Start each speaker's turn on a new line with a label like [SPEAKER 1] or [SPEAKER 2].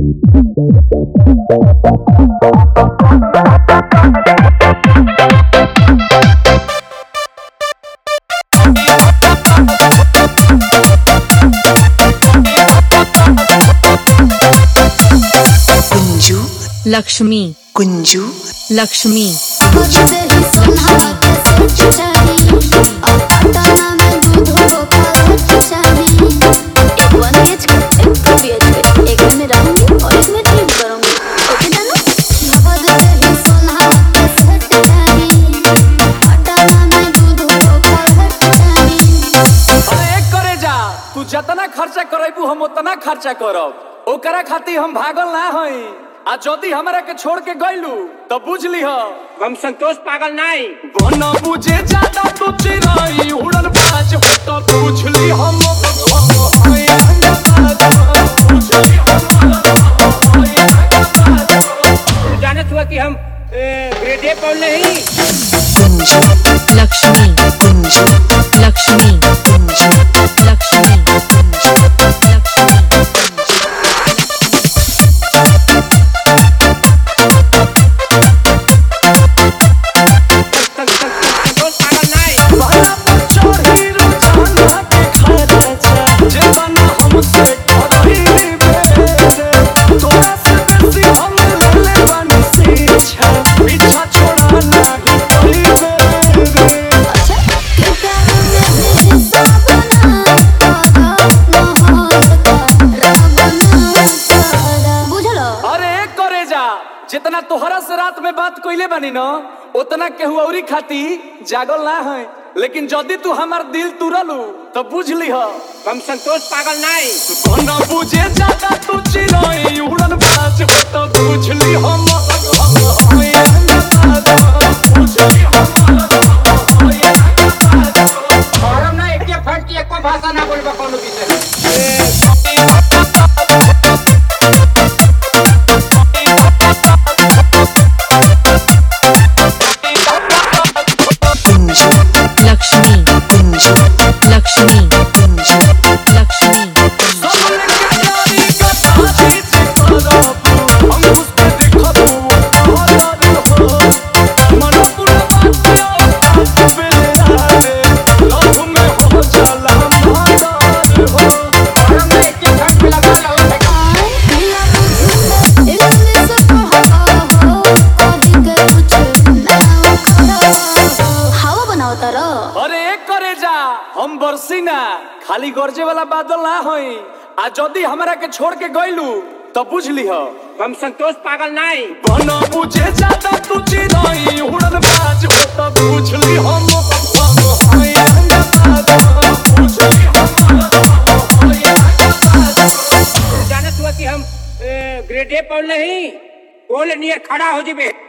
[SPEAKER 1] कुंजू
[SPEAKER 2] लक्ष्मी
[SPEAKER 1] कुंजू
[SPEAKER 2] लक्ष्मी
[SPEAKER 3] जितना खर्चा करेबू हम उतना खर्चा करब ओकरा खातिर हम भागल ना हई आ जदी हमरा के छोड़ के गइलू तो बुझ लीह
[SPEAKER 4] हम संतोष पागल नहीं
[SPEAKER 3] बन बुझे ज्यादा तू चिराई उड़न बाज तो बुझ ली हम
[SPEAKER 4] जानत हुआ कि हम ग्रेड ए पढ़ नहीं
[SPEAKER 1] कुंजू
[SPEAKER 2] लक्ष्मी
[SPEAKER 1] कुंजू
[SPEAKER 2] लक्ष्मी
[SPEAKER 1] कुंजू
[SPEAKER 2] लक्ष्मी
[SPEAKER 4] संतोष पागल नहीं
[SPEAKER 3] बड़ा बच्चों हीरो जाना के खर्चा जेतना हमसे करही बेरे तोरा से बेसी हम ले बानी शिक्षा पीछा छोड़ा नहीं कोई बेरे अरे करे जा जितना तोहरा से रात में बात कइले बानी न उतना केहू औरी खाती जागल ना है लेकिन जदी तू हमार दिल तुरलू तो बुझ लीह
[SPEAKER 4] हम संतोष पागल नहीं
[SPEAKER 3] बना बुझे ज्यादा तू चिराई उड़न बाज तो बुझ ली हम
[SPEAKER 4] और हम ना एक फट की एको भाषा ना बोलबा कोनो विषय में
[SPEAKER 1] कुंजू
[SPEAKER 2] लक्ष्मी
[SPEAKER 1] कुंजू
[SPEAKER 2] लक्ष्मी
[SPEAKER 1] कुंजू
[SPEAKER 2] लक्ष्मी
[SPEAKER 4] और हम ना एक फट में लगा लो
[SPEAKER 3] अरे करे जा हम बरसी ना खाली गरजे वाला बादल ना होई आ जदी हमरा के छोड़ के गइलू तो बुझ लीह
[SPEAKER 4] हम संतोष पागल नहीं
[SPEAKER 3] बन बुझे ज्यादा तू चिराई उड़न बाज तो बुझ ली हम
[SPEAKER 4] जानत हुआ कि हम ग्रेड ए पढ़ नहीं बोल नहीं खड़ा हो जिबे